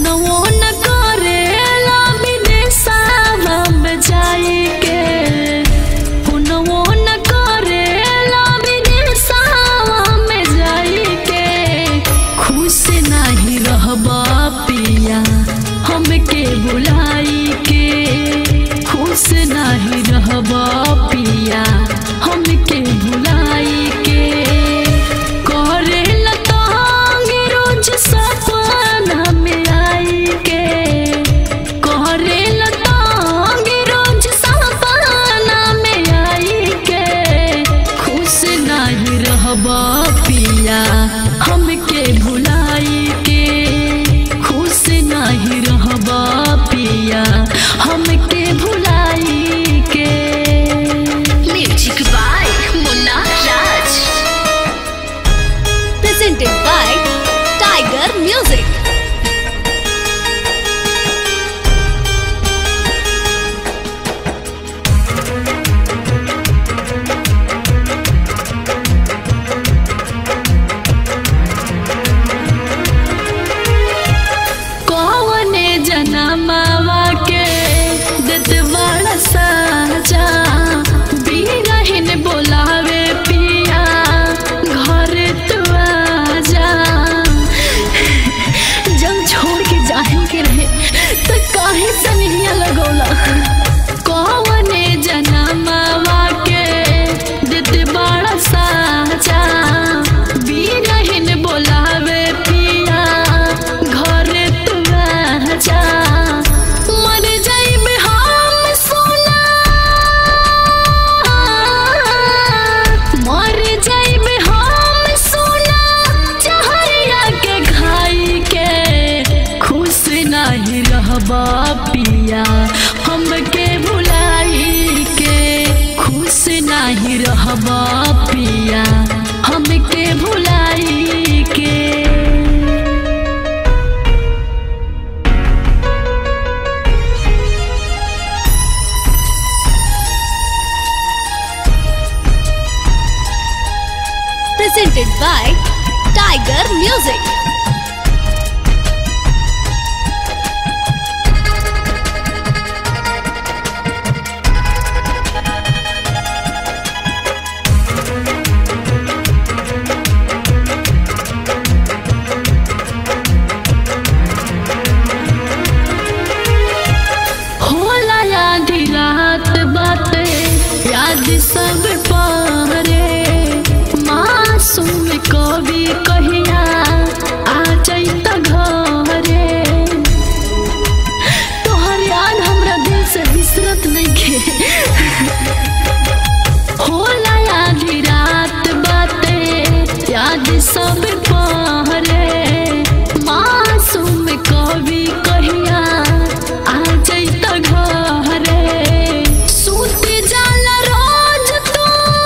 फोनवो न करेला विदेशवा में जाई के, फोनवो न करेला विदेशवा में जाई के। खुश नहीं रहबा पिया हमके बुलाई के, खुश नहीं रहबा पिया हमके बुलाई के। करेला तंग रोज सपना में आई के, करेला तंग रोज सपना में आई के। खुश नहीं रहबा पिया हमके भुलाई के, खुश नहीं रहबा पिया हमके भुलाई के। Music by Munna Raj. Presented by Tiger Music. कौने जनमवा के देत बड़ा साजा, बिरहिन बोलावे पिया घर तू आजा। जब छोड़ के जाए के रहे तो काहे सनिया लगौला। कौने जनमवा के देत बड़ा साजा, बिरहिन बोलावे पिया घर तू आजा। मर जाइबे हम सोना, मर जाइबे हम सोना चहरिया के खाई के। खुश नहीं रहबा पिया हमके भुलाई के, खुश नहीं रहबा पिया हमके भुलाई के। Presented by Tiger Music. होला आधी रात बाते याद सब पारे, मासूम कवि कहिया आ जाइत घरे। तोहर याद हमरा दिल से बिसरत नइखे। होला आधी रात बाते याद सब पारे, मासूम कवि कहिया आ जाइत घरे। सूत जाला रोज तू,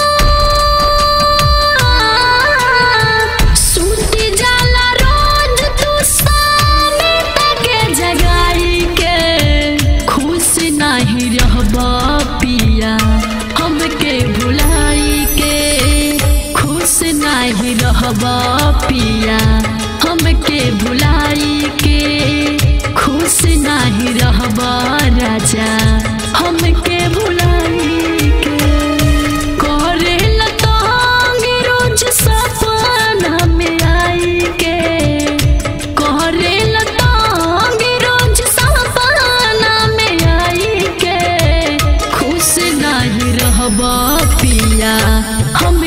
सूत जाला रोज तू साने तके जगाई के। खुश नहीं रहबा पिया हमके भुलाई के, खुश नहीं रहबा पिया हमके भुलाई के। खुश नहीं रहबा राजा हमके भुलाई के। करेला तंग रोज सपना में आई के, करेला तंग रोज सपना में आई के। खुश नहीं रहबा पिया हम